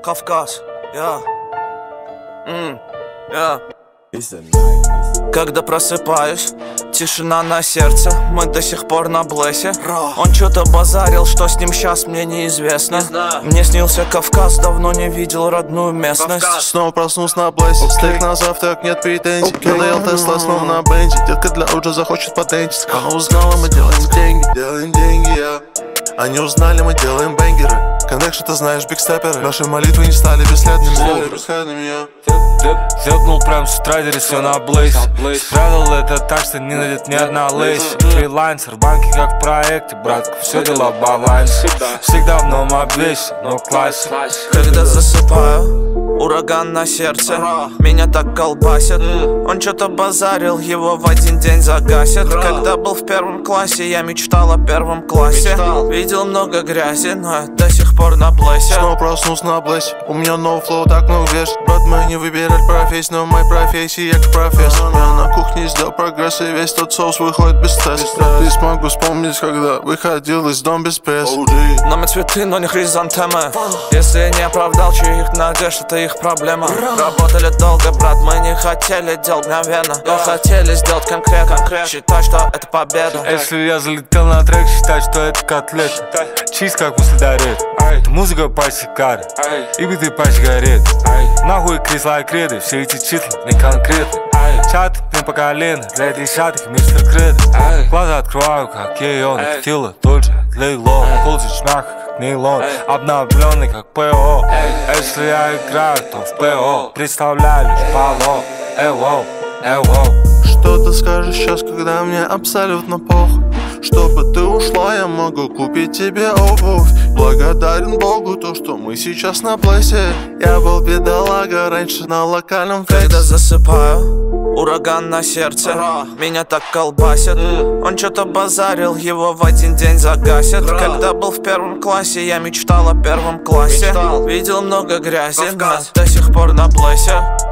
Кавказ, Когда просыпаюсь, тишина на сердце, мы до сих пор на блэсе. Он что-то базарил, что с ним сейчас мне неизвестно. Мне снился Кавказ, давно не видел родную местность. Снова проснулся на блэсе, стейк на завтрак, нет претензий. Надоел Тесла, снова на бензе. Детка для уже захочет потенчить. Она узнала, мы делаем деньги, Они узнали, мы делаем бенгеры. Коннекшн, ты знаешь, бигстепперы. Наши молитвы не стали бесследными, Зёбнул прям с утра, теперь всё на блейсе. Спрятал это так, что не найдет ни одна лейси. Фрилансер, банки как в проекте, братка, все дела в балансе. Всегда в новом обвесе, но в классе. Когда засыпаю, ураган на сердце, меня так колбасит. Он что-то базарил, его в один день загасит. Когда был в первом классе, я мечтал о первом классе. Видел много грязи, но я до сих пор на блэсе. Снова проснулся на блэсе, у меня новый флоу, так много вешает. Брат, мы не выбирали профессию, но в моей профессии я как профессор. Я на кухне сделал прогресс, и весь тот соус выходит без теста. Ты смогу вспомнить, когда выходил из дома без пресс. Нами цветы, но не хризантемы. Если я не оправдал чьих надежд, это их проблема. Работали долго, брат, мы не хотели делать мгновенно, но хотели сделать конкретно. Считай, что это победа. Если я залетел на трек, считай, что это котлет. Чиз как после дарет. Музыка по сигаре и биты по сигарет. Нахуй кресла и креды, все эти числа не конкретны. Чат не по колено, для десятых мистер Кредо. Глаза открываю, как Кейон, тело тут же отлегло. Колзич мягко, как нейлон, обновленный, как ПО. Если я играю, то в ПО представляю лишь поло. Что ты скажешь сейчас, когда мне абсолютно похуй? Чтобы ты ушла, я могу купить тебе обувь. Благодарен Богу, то, что мы сейчас на блэсе. Я был бедолага раньше на локальном флексе. Когда засыпаю, ураган на сердце, меня так колбасит. Он что-то базарил, его в один день загасит. Когда был в первом классе, я мечтал о первом классе. Видел много грязи, но до сих пор на блэсе.